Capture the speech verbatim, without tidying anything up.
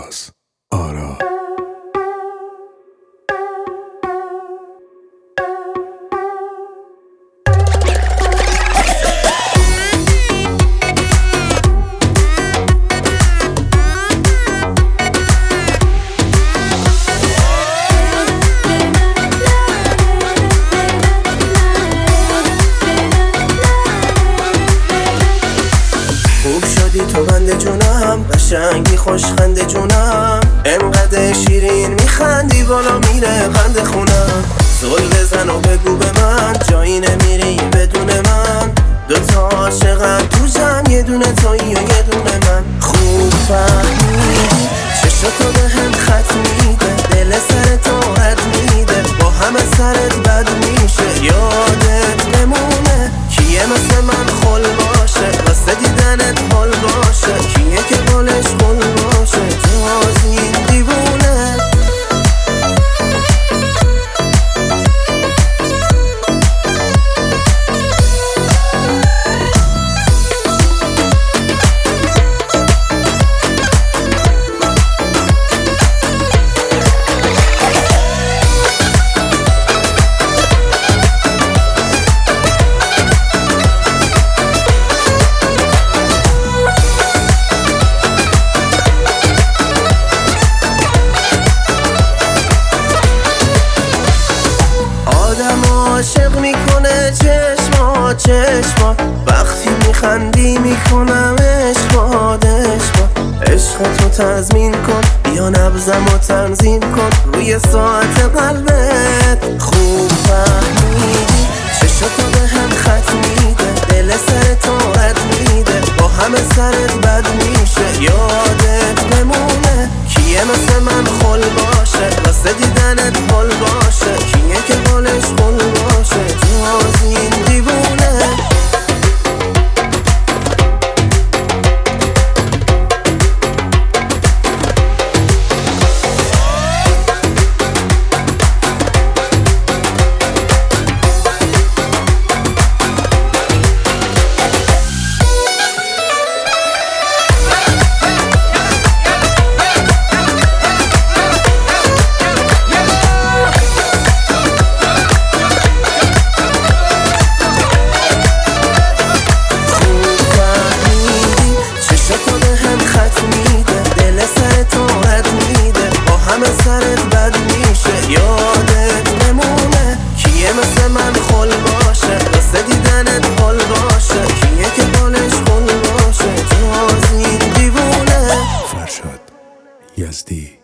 ناز آرا. تو بنده جونم، قشنگی خوشخنده جونم، انقدر شیرین میخندی بالا میره قند خونم. زل بزن و بگو به من جایی نمیری بدون من، دوتا عاشقم تو جمع یه دونه تویی و یه دونه من. خوب فهمیدی چشاتو به هم خط میده، دل سر تو رد میده، با همه سرت بد میشه. یادت نمونه کیه مثل من خل باشه، واسه دیدنت حال باشه، کیه که بالش خل باشه جاز این دیوونه. عاشق میکنه چشما چشما، وقتی میخندی میکنم عشقات عشقا. عشق تو تضمین کن، بیا نبضم و تنظیم کن روی ساعت قلبت. خوب فهمیدی چشاتو به هم خط میده، دل سر تو رد میده، با همه سرت بد میشه. یادت نمونه کیه مثل من خل باشه، واسه دیدنت حال باشه، کیه که بالش خل باشه جاز این دیوونه. سرت بد میشه. یادت نمونه کیه مثل من خل باشه، واسه دیدنت حال باشه، کیه که بالش خل باشه جاز این دیوونه. فرشاد یزدی.